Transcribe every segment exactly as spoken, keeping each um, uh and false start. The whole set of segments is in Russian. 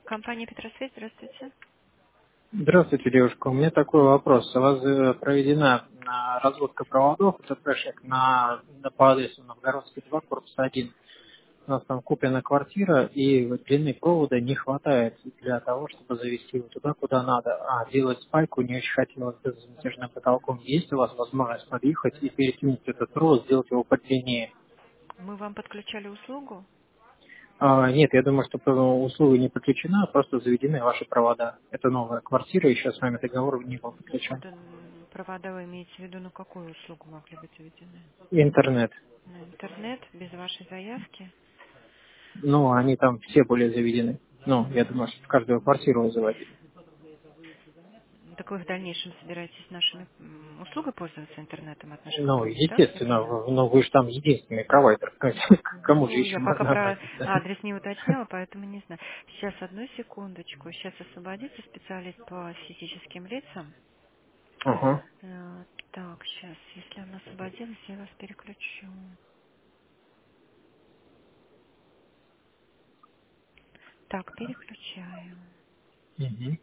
Компания Петросвет, здравствуйте. Здравствуйте, девушка. У меня такой вопрос. У вас э, проведена а, разводка проводов, ЦПшек на, на по адресу Новгородский два, корпус один. У нас там куплена квартира, и вот длины провода не хватает для того, чтобы завести его туда, куда надо. А делать спайку не очень хотелось с затяжным потолком. Есть у вас возможность подъехать и перекинуть этот провод, сделать его подлиннее? Мы вам подключали услугу. А, нет, я думаю, что э, услуга не подключена, а просто заведены ваши провода. Это новая квартира, еще с вами договор не был подключен. Под м, провода вы имеете в виду, на какую услугу могли быть введены? Интернет. На интернет, без вашей заявки? Ну, они там все были заведены. Ну, я думаю, что в каждую квартиру вы заводили. Так вы в дальнейшем собираетесь нашими м, услугой пользоваться интернетом от нашей Ну, компании, так я естественно, поняла? в- но вы же там единственный провайдер. Кому же Ну, еще я пока можно про обратиться? адрес не уточнила, поэтому не знаю. Сейчас, одну секундочку. Сейчас освободите специалист по физическим лицам. Ага. Э, Так, сейчас, если она освободилась, я вас переключу. Так, переключаю. Мгм.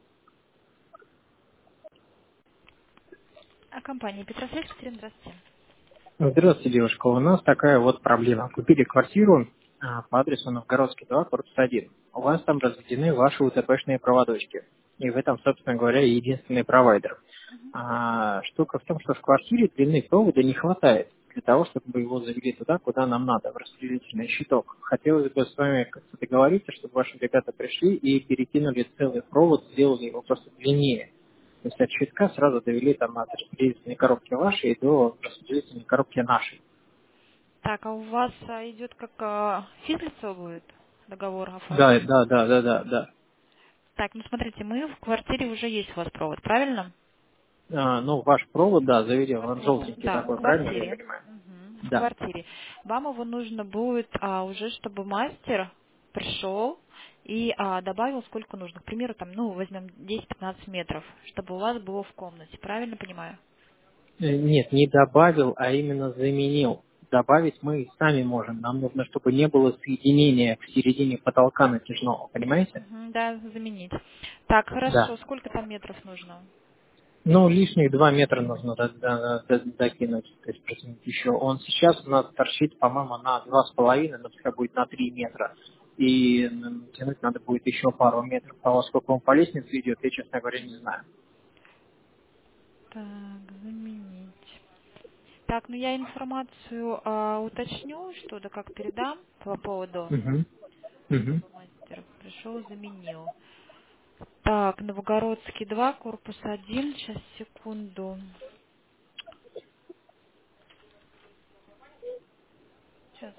А компания Петросвет, Екатерина, здравствуйте. Здравствуйте, девушка. У нас такая вот проблема. Купили квартиру а, по адресу Новгородский два, корпус один. У вас там разведены ваши УТПшные проводочки. И вы там, собственно говоря, единственный провайдер. А, штука в том, что в квартире длины провода не хватает для того, чтобы его завели туда, куда нам надо, в распределительный щиток. Хотелось бы с вами как-то договориться, чтобы ваши ребята пришли и перекинули целый провод, сделали его просто длиннее. То есть от щитка сразу довели там от распределительной коробки вашей до распределительной коробки нашей. Так, а у вас а, идет как а, физлицо будет договор Да, оформлен? да, да, да, да, да. Так, ну смотрите, мы в квартире уже есть у вас провод, правильно? А, ну, ваш провод, да, В заведен, он квартире. желтенький Да, в такой, правильно я квартире. понимаю? Мгм, в Да. квартире. Вам его нужно будет а, уже, чтобы мастер пришел и а, добавил сколько нужно. К примеру, там, ну, возьмем десять-пятнадцать метров, чтобы у вас было в комнате. Правильно понимаю? Э, Нет, не добавил, а именно заменил. Добавить мы и сами можем. Нам нужно, чтобы не было соединения в середине потолка натяжного, понимаете? Мгм, да, заменить. Так, Да. хорошо. Сколько там метров нужно? Ну, лишних два метра нужно до- до- до- докинуть, то есть протянуть еще. Он сейчас у нас торчит, по-моему, на два с половиной, но пускай будет на три метра. И м, тянуть надо будет еще пару метров. А во сколько он по лестнице идет, я, честно говоря, не знаю. Так, заменить. Так, ну я информацию а, уточню, что да как передам по поводу, Угу. Угу. чтобы мастер пришел, заменил. Так, Новгородский два, корпус один. Сейчас, секунду. Сейчас.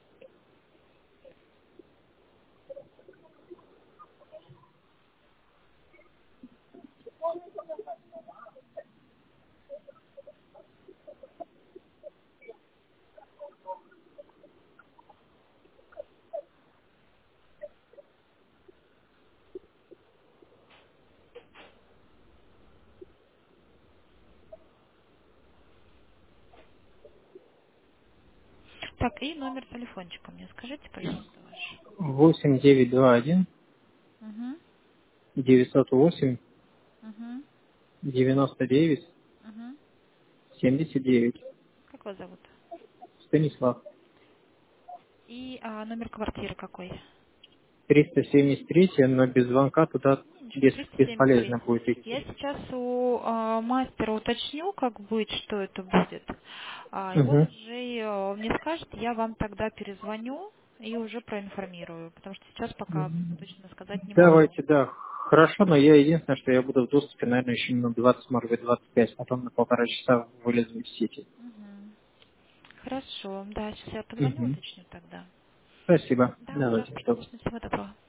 Так, и номер телефончика мне скажите, пожалуйста, ваш. восемь девять два один Угу, девятьсот восемь угу, девяносто девять угу. семьдесят девять. Как вас зовут? Станислав. И а, номер квартиры какой? триста семьдесят три, но без звонка туда Ну, ничего, бес- триста семьдесят три. бесполезно будет Я идти. сейчас у а, мастера уточню, как быть, что это будет. А, и он Угу. уже э, мне скажет, я вам тогда перезвоню и уже проинформирую, потому что сейчас пока точно сказать не могу. Давайте, да. Хорошо, но я единственное, что я буду в доступе, наверное, еще минут двадцать, может быть, двадцать пять, потом на полтора часа вылезу из сети. Мгм. Хорошо, да, сейчас я позвоню, Угу. уточню тогда. Спасибо. Да, Давайте, пожалуйста, что конечно, всего доброго.